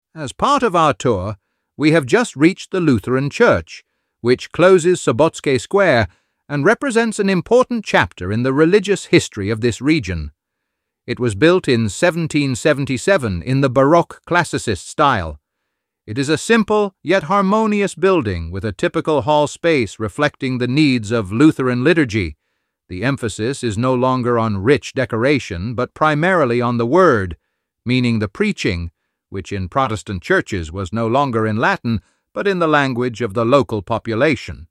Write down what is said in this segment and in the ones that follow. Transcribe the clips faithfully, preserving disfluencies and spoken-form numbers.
As part of our tour, we have just reached the Lutheran Church, which closes Sobotsky Square and represents an important chapter in the religious history of this region. It was built in seventeen seventy-seven in the Baroque Classicist style. It is a simple yet harmonious building with a typical hall space reflecting the needs of Lutheran liturgy. The emphasis is no longer on rich decoration, but primarily on the word, meaning the preaching, which in Protestant churches was no longer in Latin, but in the language of the local population.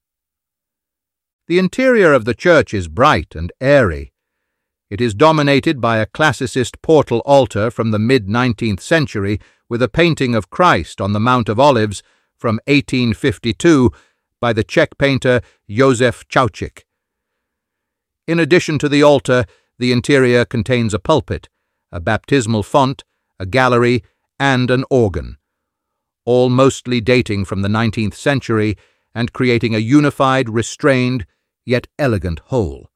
The interior of the church is bright and airy. It is dominated by a classicist portal altar from the mid-nineteenth century with a painting of Christ on the Mount of Olives from eighteen fifty-two by the Czech painter Józef Chaučík. In addition to the altar, the interior contains a pulpit, a baptismal font, a gallery, and an organ, all mostly dating from the nineteenth century and creating a unified, restrained, yet elegant whole.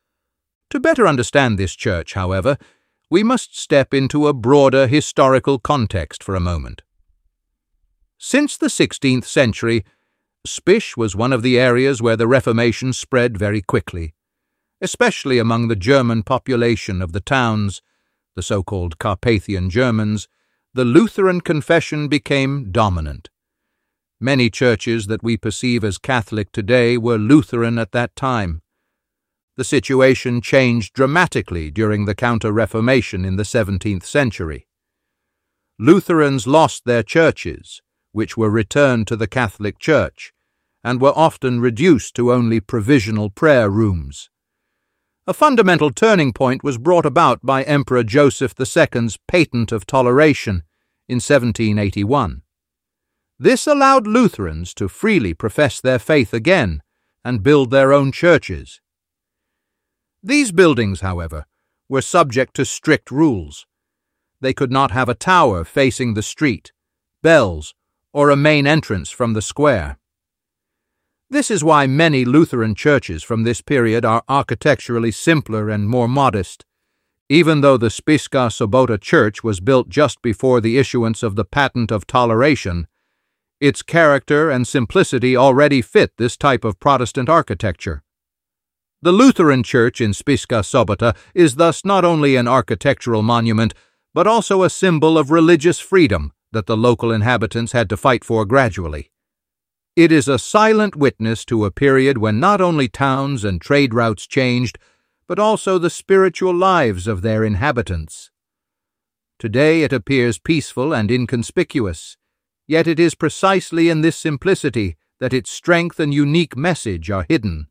To better understand this church, however, we must step into a broader historical context for a moment. Since the sixteenth century, Spiš was one of the areas where the Reformation spread very quickly, especially among the German population of the towns, the so-called Carpathian Germans. The Lutheran confession became dominant. Many churches that we perceive as Catholic today were Lutheran at that time. The situation changed dramatically during the Counter-Reformation in the seventeenth century. Lutherans lost their churches, which were returned to the Catholic Church, and were often reduced to only provisional prayer rooms. A fundamental turning point was brought about by Emperor Joseph the Second's Patent of Toleration in seventeen eighty-one. This allowed Lutherans to freely profess their faith again and build their own churches. These buildings, however, were subject to strict rules. They could not have a tower facing the street, bells, or a main entrance from the square. This is why many Lutheran churches from this period are architecturally simpler and more modest. Even though the Spišská Sobota church was built just before the issuance of the Patent of Toleration, its character and simplicity already fit this type of Protestant architecture. The Lutheran church in Spišská Sobota is thus not only an architectural monument, but also a symbol of religious freedom that the local inhabitants had to fight for gradually. It is a silent witness to a period when not only towns and trade routes changed, but also the spiritual lives of their inhabitants. Today it appears peaceful and inconspicuous, yet it is precisely in this simplicity that its strength and unique message are hidden.